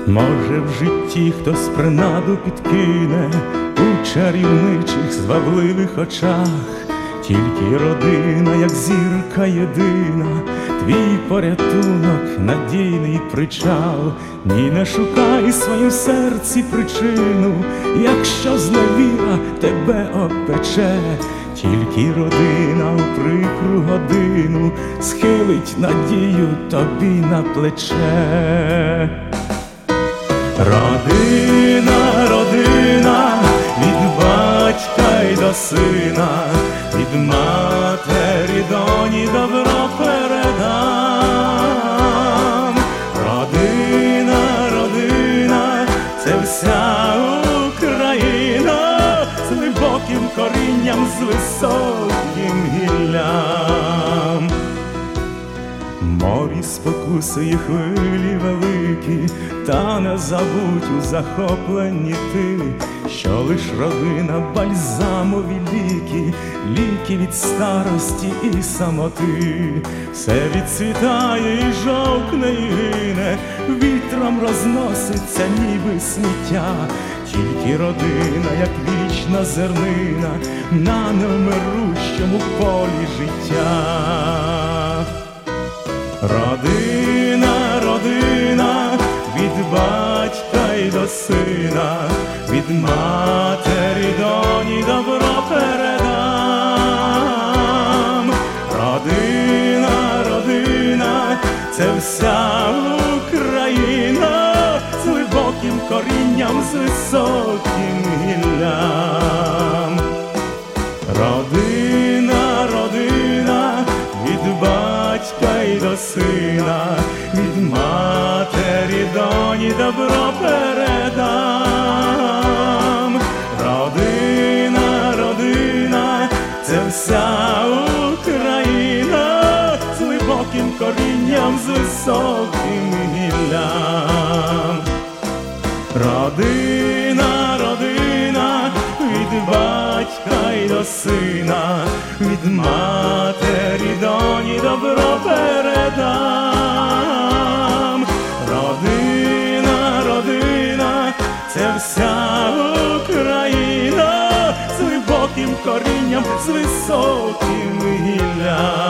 Може, в житті хтось принаду підкине у чарівничих звабливих очах, тільки родина, як зірка єдина, твій порятунок, надійний причал. Ні, не шукай в своїм серці причину, якщо зневіра тебе опече, тільки родина у прикру годину схилить надію тобі на плече. Родина, родина, від батька й до сина, від матері доні добро передам. Родина, родина, це вся Україна, з глибоким корінням, з високим гіллям. Морі спокуси і хвилі великі, та не забудь у захопленні ти, що лиш родина бальзамові ліки, ліки від старості і самоти. Все відцвітає і жовкне і гине, вітром розноситься ніби сміття, тільки родина, як вічна зернина, на невмирущому полі життя. Родина, родина, від батька й до сина, від матері доні добро передам. Родина, родина, це вся Україна, з глибоким корінням, з високим гіллям. Родина, родина, від батька й до сина, від матері доні добро передам. Родина, родина, це вся Україна, з глибоким корінням, з високим гіллям. Родина, родина, від батька й до сина, від матері доні добро передам. Родина, родина, це вся Україна, з глибоким корінням, з високим гіллям.